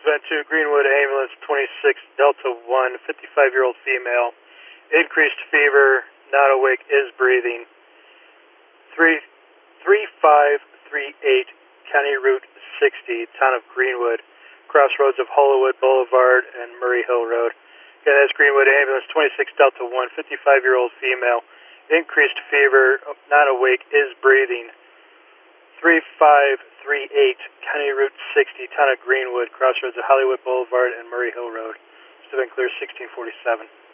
Event 2, Greenwood Ambulance 26 Delta 1, 55-year-old female. Increased fever, not awake, is breathing. 3538 County Route 60, town of Greenwood, crossroads of Hollywood Boulevard and Murray Hill Road. Again, that's Greenwood Ambulance 26 Delta 1, 55-year-old female. Increased fever, not awake, is breathing. 3538 County Route 60, town of Greenwood, crossroads of Hollywood Boulevard and Murray Hill Road. Still been clear 1647.